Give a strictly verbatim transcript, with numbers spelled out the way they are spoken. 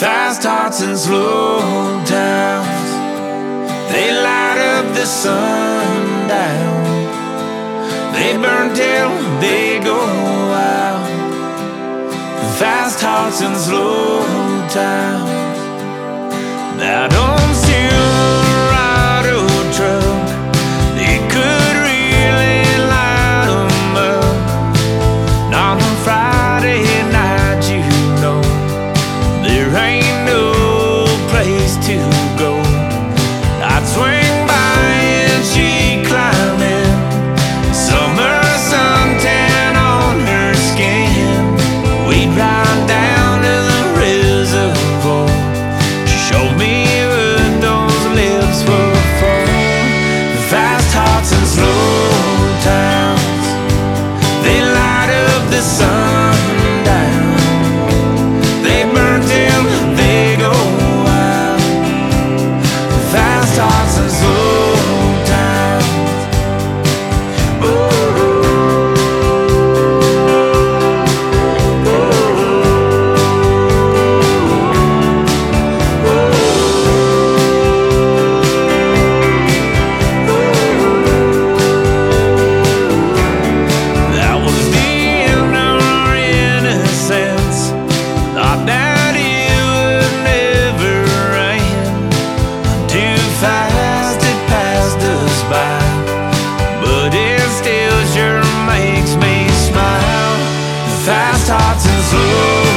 Fast hearts and slow towns, they light up the sundown. They burn till they go out. Fast hearts and slow towns. That old Silverado truck, it could really light 'em up. And on a Friday night, you know, there ain't no place to go. I'd swing by and she'd climb in, summer suntan on her skin. We'd ride down to the reservoir. She showed me what those lips were for. The fast hearts and slow towns, they light up the sundown. They burn till they go out. The fast hearts and slow towns. That was the end of our innocence. Thought that it would never end. Too fast it passed us by, but it still sure makes me smile. The fast hearts and slow